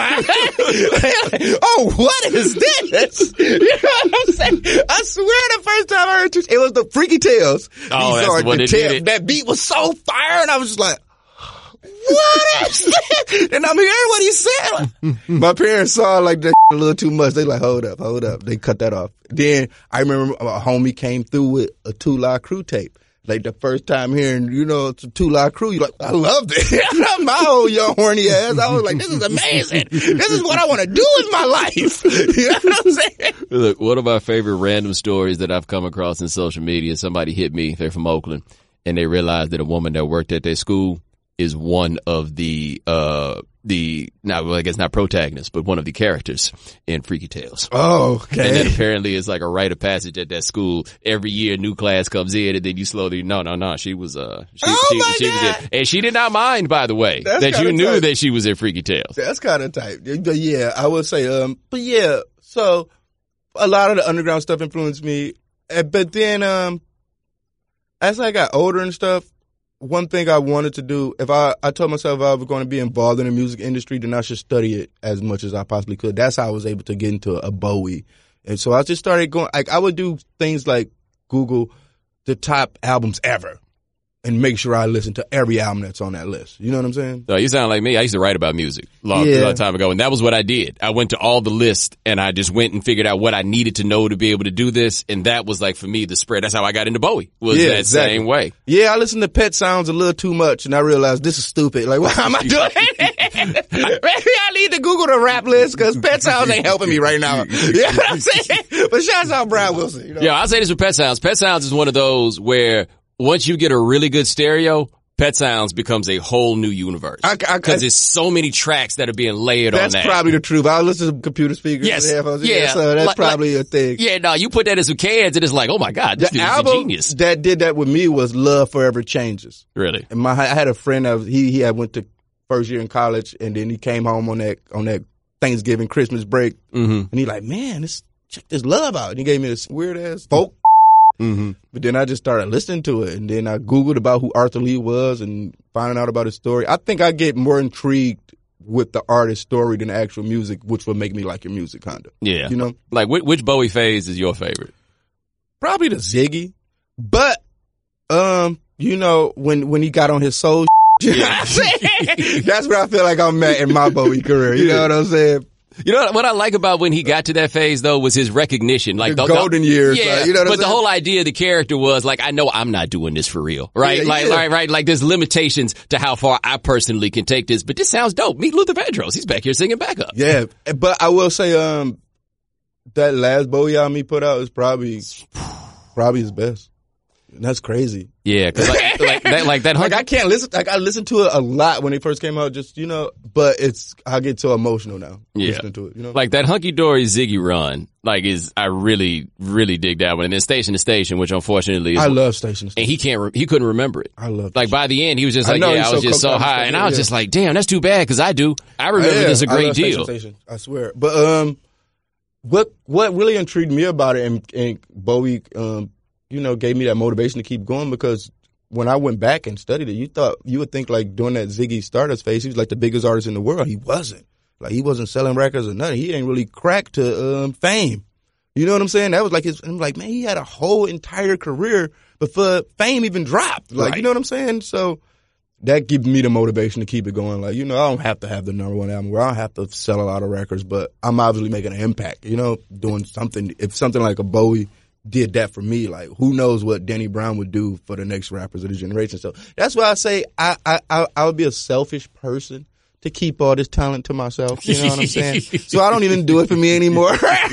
eye. Oh, what is this? You know what I'm saying? I swear the first time I heard it was the Freaky Tales. Oh, that's what it did. That beat was so fire and I was just like, what is this? And I'm hearing what he said. My parents saw like that a little too much. They like, hold up. They cut that off. Then I remember a homie came through with a 2 Live Crew tape. Like the first time hearing, it's a 2 Live Crew, you're like, I loved it. My old young horny ass, I was like, this is amazing. This is what I want to do with my life. You know what I'm saying? Look, one of my favorite random stories that I've come across in social media, somebody hit me, they're from Oakland, and they realized that a woman that worked at their school is one of the I guess not protagonists, but one of the characters in Freaky Tales. Oh, okay. And then apparently it's like a rite of passage at that school. Every year a new class comes in and then you slowly, no. She was, she was in, and she did not mind, by the way, that you knew that she was in Freaky Tales. That's kind of tight. Yeah, I would say, but yeah, so a lot of the underground stuff influenced me. But then, as I got older and stuff, one thing I wanted to do, I told myself if I was going to be involved in the music industry, then I should study it as much as I possibly could. That's how I was able to get into a Bowie. And so I just started going, like, I would do things like Google the top albums ever and make sure I listen to every album that's on that list. You know what I'm saying? So you sound like me. I used to write about music a long time ago, and that was what I did. I went to all the lists, and I just went and figured out what I needed to know to be able to do this, and that was like, for me, the spread. That's how I got into Bowie, was that same way. Yeah, I listened to Pet Sounds a little too much, and I realized this is stupid. Like, why am I doing it? Maybe I need to Google the rap list, because Pet Sounds ain't helping me right now. You know what I'm saying? But shouts out Brian Wilson. You know? Yeah, I'll say this with Pet Sounds. Pet Sounds is one of those where once you get a really good stereo, Pet Sounds becomes a whole new universe. Because there's so many tracks that are being layered on that. That's probably the truth. I listen to computer speakers and headphones. Yeah. So that's probably a thing. Yeah, no, you put that in some cans and it's like, oh my God, this is a genius. That did that with me was Love Forever Changes. Really? And I had a friend he had went to first year in college and then he came home on that Thanksgiving, Christmas break. Mm-hmm. And he like, man, check this Love out. And he gave me this weird ass folk. Mm-hmm. But then I just started listening to it, and then I Googled about who Arthur Lee was and finding out about his story. I think I get more intrigued with the artist's story than the actual music, which would make me like your music, kinda. Yeah. You know? Like, which Bowie phase is your favorite? Probably the Ziggy. But, when he got on his soul that's where I feel like I'm at in my Bowie career. You know what I'm saying? You know what I like about when he got to that phase though was his recognition, like the golden years. Yeah, you know what I'm saying? The whole idea of the character was like, I know I'm not doing this for real, right? Right. Like there's limitations to how far I personally can take this, but this sounds dope. Meet Luther Vandross. He's back here singing backup. Yeah, but I will say, that last Bowie album he put out is probably his best. And that's crazy. Yeah, cause like that. Like I can't listen. Like I listened to it a lot when it first came out. Just but I get so emotional now listening to it. Like that Hunky Dory Ziggy run. I really really dig that one. And then Station to Station, which unfortunately I love Station to Station. And he couldn't remember it. I love. Like by the end, he was just like, I was just so high, and I was just like, damn, that's too bad because I remember this a great deal. Station, I swear. But what really intrigued me about it and Bowie gave me that motivation to keep going because when I went back and studied it, you would think like during that Ziggy Stardust phase, he was like the biggest artist in the world. He wasn't. Like he wasn't selling records or nothing. He ain't really cracked to fame. You know what I'm saying? That was like I'm like, man, he had a whole entire career before fame even dropped. Like, right. You know what I'm saying? So that gives me the motivation to keep it going. Like, I don't have to have the number one album where I don't have to sell a lot of records, but I'm obviously making an impact, doing something. If something like a Bowie did that for me, like who knows what Danny Brown would do for the next rappers of the generation. So that's why I say I would be a selfish person to keep all this talent to myself. You know what I'm saying? So I don't even do it for me anymore.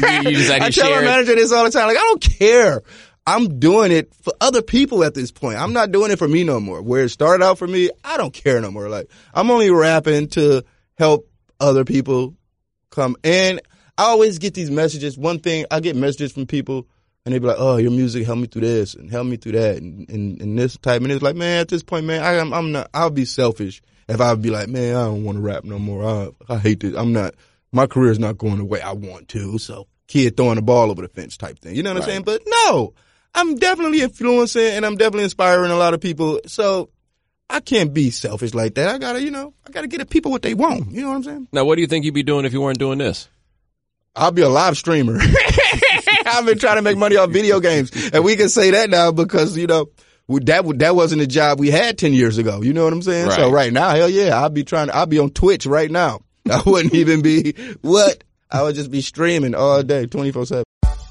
I tell my manager this all the time. Like, I don't care. I'm doing it for other people at this point. I'm not doing it for me no more. Where it started out for me, I don't care no more. Like, I'm only rapping to help other people come. And I always get these messages. One thing, I get messages from people and they be like, oh, your music helped me through this and helped me through that and this type. And it's like, man, at this point, man, I'm not, I'll be selfish if I would be like, man, I don't want to rap no more. I hate this. My career is not going the way I want to. So kid throwing the ball over the fence type thing. You know what I'm saying? But no, I'm definitely influencing and I'm definitely inspiring a lot of people. So I can't be selfish like that. I gotta get the people what they want. You know what I'm saying? Now, what do you think you'd be doing if you weren't doing this? I'll be a live streamer. I've been trying to make money off video games. And we can say that now because, that wasn't a job we had 10 years ago. You know what I'm saying? Right. So right now, hell yeah, I'll be on Twitch right now. I wouldn't even be what? I would just be streaming all day, 24/7.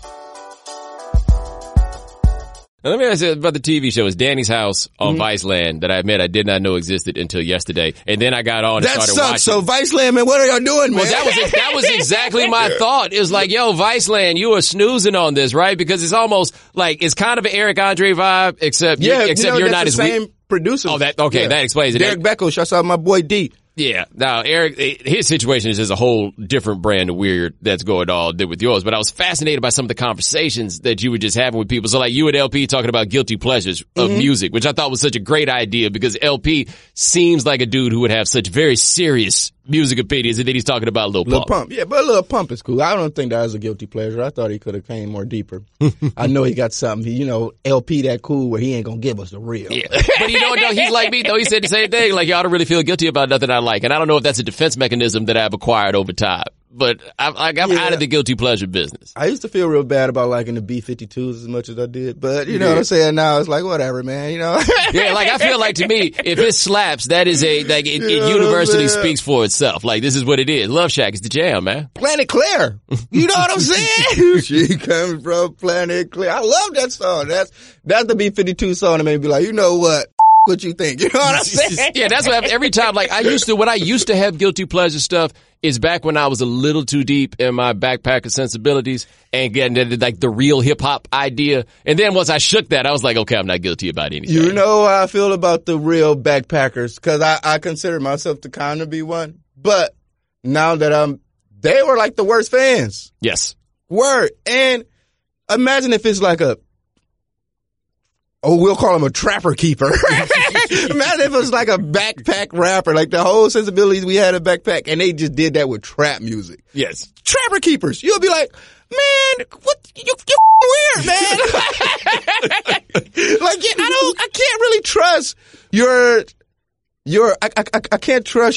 Now, let me ask you about the TV show. It's Danny's House on Viceland that I admit I did not know existed until yesterday. And then I got on and That started sucks. watching. So Viceland, man, what are y'all doing, man? Well, that was exactly my thought. It was like, yo, Viceland, you are snoozing on this, right? Because it's almost like, it's kind of an Eric Andre vibe, except you're not as same producer. Oh, that explains it. Derek Beckel, shouts out my boy D. Yeah. Now, Eric, his situation is just a whole different brand of weird that's going on with yours. But I was fascinated by some of the conversations that you were just having with people. So like you and LP talking about guilty pleasures of music, which I thought was such a great idea because LP seems like a dude who would have such very serious music opinions, and then he's talking about Lil Pump. Yeah, but Lil Pump is cool. I don't think that was a guilty pleasure. I thought he could have came more deeper. I know he got something. LP that cool where he ain't gonna give us the real. Yeah. But you know what, though? He's like me, though. He said the same thing. Like, y'all don't really feel guilty about nothing I like. And I don't know if that's a defense mechanism that I've acquired over time. But I'm out of the guilty pleasure business. I used to feel real bad about liking the B-52s as much as I did. But you know what I'm saying now? It's like, whatever, man. Yeah, like I feel like to me, if it slaps, that is it universally speaks for itself. Like, this is what it is. Love Shack is the jam, man. Planet Claire. You know what I'm saying? She comes from Planet Claire. I love that song. That's the B-52 song that made me be like, you know what you think? You know what I'm saying? Yeah, that's what every time, like when I used to have guilty pleasure stuff is back when I was a little too deep in my backpacker sensibilities and getting like the real hip hop idea. And then once I shook that, I was like, okay, I'm not guilty about anything. You know how I feel about the real backpackers because I consider myself to kind of be one. But now that they were like the worst fans. Yes. Word. And imagine if it's like we'll call him a trapper keeper. Imagine if it was like a backpack rapper, like the whole sensibilities we had a backpack, and they just did that with trap music. Yes. Trapper keepers. You'll be like, man, what? You're weird, man. I can't really trust I can't trust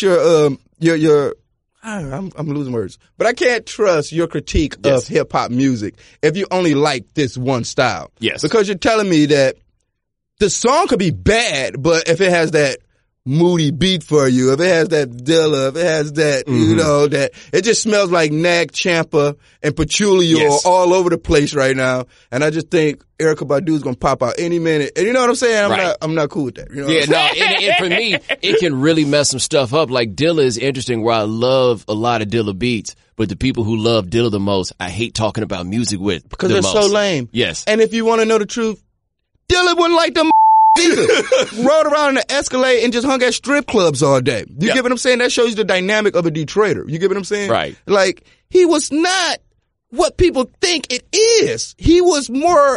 your I'm losing words, but I can't trust your critique of hip hop music if you only like this one style. Yes. Because you're telling me that the song could be bad, but if it has that moody beat for you, if it has that Dilla, if it has that, that it just smells like Nag Champa and Patchouli all over the place right now. And I just think Erykah Badu's gonna pop out any minute. And you know what I'm saying? I'm not cool with that. You know and for me, it can really mess some stuff up. Like Dilla is interesting where I love a lot of Dilla beats, but the people who love Dilla the most, I hate talking about music with. Because they're so lame. Yes. And if you want to know the truth, Dilla wouldn't like them either. Rode around in the Escalade and just hung at strip clubs all day. You get what I'm saying? That shows you the dynamic of a Detroiter. You get what I'm saying? Right. Like, he was not what people think it is. He was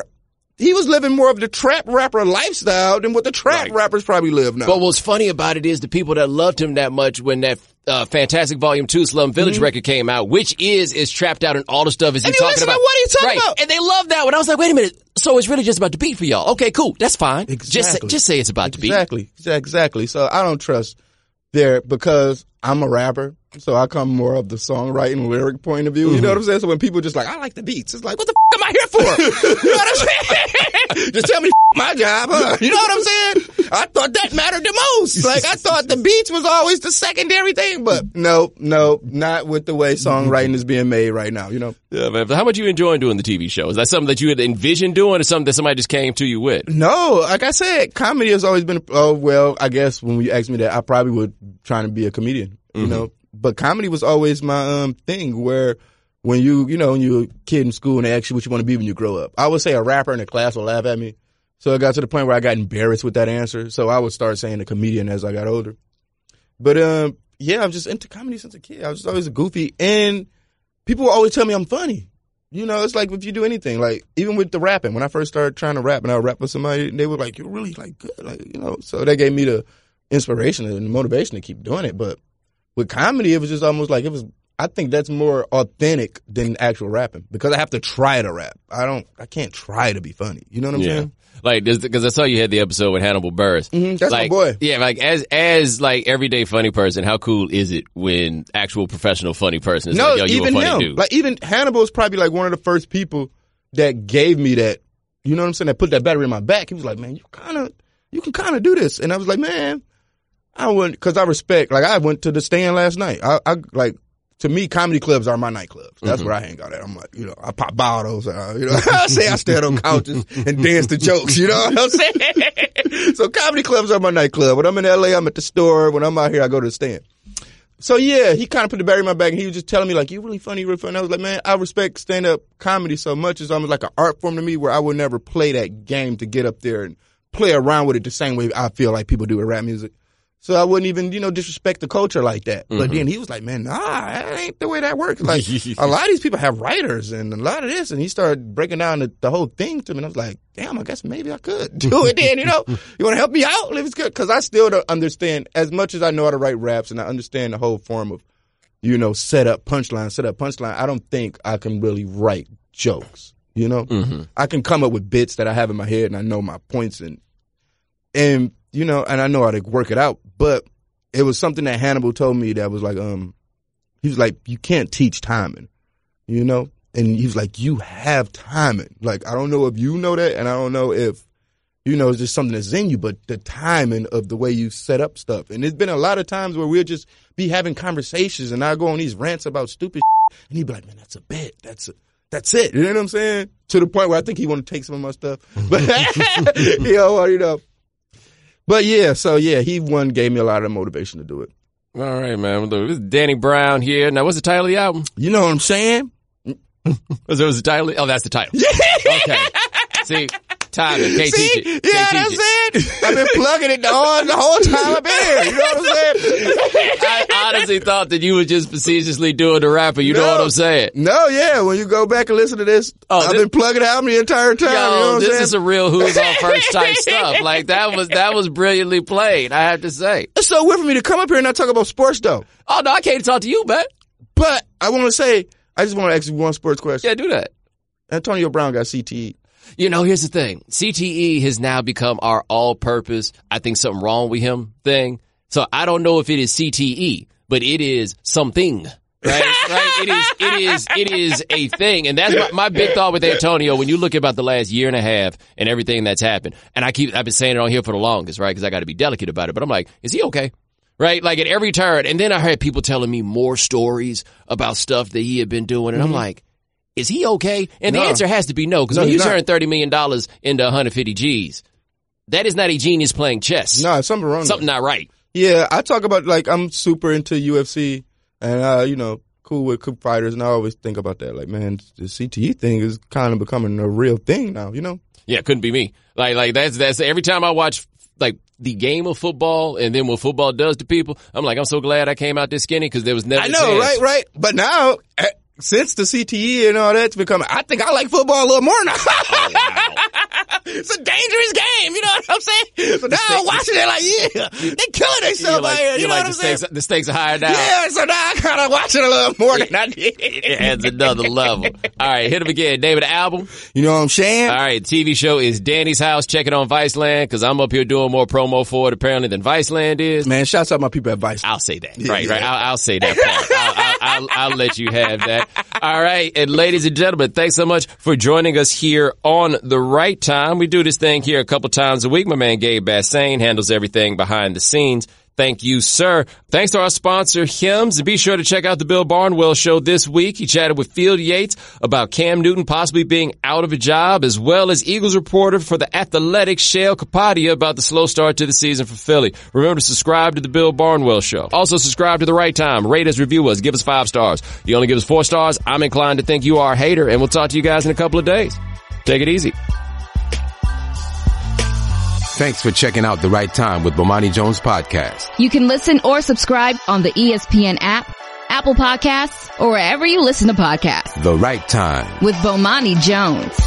living more of the trap rapper lifestyle than what the trap rappers probably live now. But what's funny about it is the people that loved him that much when that Fantastic Volume 2 Slum Village record came out, which is trapped out in all the stuff he's talking about. What are you talking about? And they love that one. I was like, wait a minute. So it's really just about the beat for y'all. Okay, cool. That's fine. Exactly. Just say it's about the beat. Exactly. So I don't trust because I'm a rapper. So I come more of the songwriting lyric point of view. You know what I'm saying? So when people just like, I like the beats, it's like, what the am I here for? You know what I'm saying? Just tell me my job, huh? You know what I'm saying? I thought that mattered the most. Like, I thought the beats was always the secondary thing, but no, not with the way songwriting is being made right now, you know? Yeah, man. How much you enjoying doing the TV show? Is that something that you had envisioned doing or something that somebody just came to you with? No, like I said, comedy has always been, I guess when you asked me that, I probably would try to be a comedian, you know? But comedy was always my thing where when when you're a kid in school and they ask you what you want to be when you grow up, I would say a rapper and the class will laugh at me. So it got to the point where I got embarrassed with that answer. So I would start saying a comedian as I got older. But I'm just into comedy since a kid. I was just always a goofy, and people will always tell me I'm funny. You know, it's like if you do anything, like even with the rapping, when I first started trying to rap and I would rap with somebody, they were like, you're really like good, like, you know. So that gave me the inspiration and the motivation to keep doing it. But with comedy, it was just almost like I think that's more authentic than actual rapping because I have to try to rap. I can't try to be funny. You know what I'm saying? Like, because I saw you had the episode with Hannibal Buress. That's like, my boy. Yeah, like as like everyday funny person, how cool is it when actual professional funny person is like, yo, you a funny dude? Like even Hannibal is probably like one of the first people that gave me that, you know what I'm saying, that put that battery in my back. He was like, man, you can kind of do this. And I was like, man, I wouldn't, cause I respect, like I went to the Stand last night. I like, to me, comedy clubs are my nightclubs. That's where I hang out at. I'm like, I pop bottles, I say I stand on couches and dance to jokes, you know what I'm saying? So comedy clubs are my nightclub. When I'm in LA, I'm at the store. When I'm out here, I go to the Stand. So yeah, he kind of put the battery in my back and he was just telling me like, you're really funny, really funny. I was like, man, I respect stand-up comedy so much. It's almost like an art form to me where I would never play that game to get up there and play around with it the same way I feel like people do with rap music. So I wouldn't even, disrespect the culture like that. But then he was like, man, nah, that ain't the way that works. Like, a lot of these people have writers and a lot of this. And he started breaking down the whole thing to me. And I was like, damn, I guess maybe I could do it then, You want to help me out? It's good. Cause I still don't understand, as much as I know how to write raps and I understand the whole form of, set up punchline. I don't think I can really write jokes, I can come up with bits that I have in my head and I know my points and and I know how to work it out, but it was something that Hannibal told me that was like, he was like, you can't teach timing, and he was like, you have timing. Like, I don't know if you know that, and I don't know if, it's just something that's in you, but the timing of the way you set up stuff. And there's been a lot of times where we'll just be having conversations and I go on these rants about stupid shit, and he'd be like, man, that's a bit. That's it. You know what I'm saying? To the point where I think he want to take some of my stuff, but, But he gave me a lot of motivation to do it. All right, man. This is Danny Brown here. Now, what's the title of the album? You know what I'm saying? Was the title? Oh, that's the title. Okay. See, timing. Can't teach it. That's it. I've been plugging it on the whole time I've been here. You know what I'm saying? I honestly thought that you were just facetiously doing the rapper. You know what I'm saying? No, yeah. When you go back and listen to this, I've been plugging it out the entire time. Yo, you know what this I'm saying? Is a real Who's On First type stuff. Like that was brilliantly played, I have to say. It's so weird for me to come up here and not talk about sports though. Oh no, I can't talk to you, man. But I want to say, I just want to ask you one sports question. Yeah, do that. Antonio Brown got CTE. Here's the thing. CTE has now become our all-purpose, I think something wrong with him thing. So I don't know if it is CTE, but it is something, right? It is a thing. And that's my big thought with Antonio when you look about the last year and a half and everything that's happened. And I've been saying it on here for the longest, right? Because I got to be delicate about it. But I'm like, is he okay? Right? Like at every turn. And then I heard people telling me more stories about stuff that he had been doing. And I'm like, is he okay? And the answer has to be no, because when you turn $30 million into 150 G's, that is not a genius playing chess. No, something wrong. Something not right. Yeah, I talk about, like, I'm super into UFC and, cool with fighters, and I always think about that. Like, man, the CTE thing is kind of becoming a real thing now, Yeah, couldn't be me. Like that's every time I watch, like, the game of football and then what football does to people, I'm like, I'm so glad I came out this skinny because there was never I know, right? But now, since the CTE and all that's becoming, I think I like football a little more now. Oh, wow. It's a dangerous game, you know what I'm saying? So now I'm watching it like, yeah, they killing themselves out here, you know what I'm saying? The stakes are higher now. Yeah, so now I kind of watch it a little more than I did. It adds another level. All right, hit him again. Name of the album? You know what I'm saying? All right, TV show is Danny's House. Check it on Viceland because I'm up here doing more promo for it apparently than Viceland is. Man, shouts out my people at Viceland. I'll say that. Right. I'll say that part. I'll let you have that. All right, and ladies and gentlemen, thanks so much for joining us here on The Right Time. We do this thing here a couple times a week. My man Gabe Bassane handles everything behind the scenes. Thank you, sir. Thanks to our sponsor, Hims. And be sure to check out the Bill Barnwell Show this week. He chatted with Field Yates about Cam Newton possibly being out of a job, as well as Eagles reporter for The Athletic, Shale Kapadia, about the slow start to the season for Philly. Remember to subscribe to the Bill Barnwell Show. Also subscribe to The Right Time. Rate us, review us, give us 5 stars. You only give us 4 stars, I'm inclined to think you are a hater, and we'll talk to you guys in a couple of days. Take it easy. Thanks for checking out The Right Time with Bomani Jones Podcast. You can listen or subscribe on the ESPN app, Apple Podcasts, or wherever you listen to podcasts. The Right Time with Bomani Jones.